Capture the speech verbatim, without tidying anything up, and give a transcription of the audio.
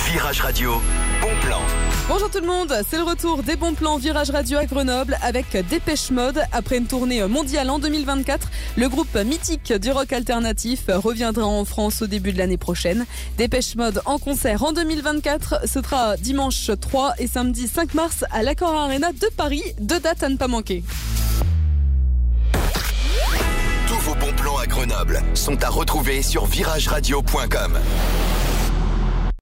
Virage Radio, bon plan. Bonjour tout le monde, c'est le retour des bons plans Virage Radio à Grenoble avec Dépêche Mode. Après une tournée mondiale en deux mille vingt-quatre, le groupe mythique du rock alternatif reviendra en France au début de l'année prochaine. Dépêche Mode en concert en deux mille vingt-quatre, ce sera dimanche trois et samedi cinq mars à l'Accor Arena de Paris. Deux dates à ne pas manquer. Tous vos bons plans à Grenoble sont à retrouver sur virage radio point com.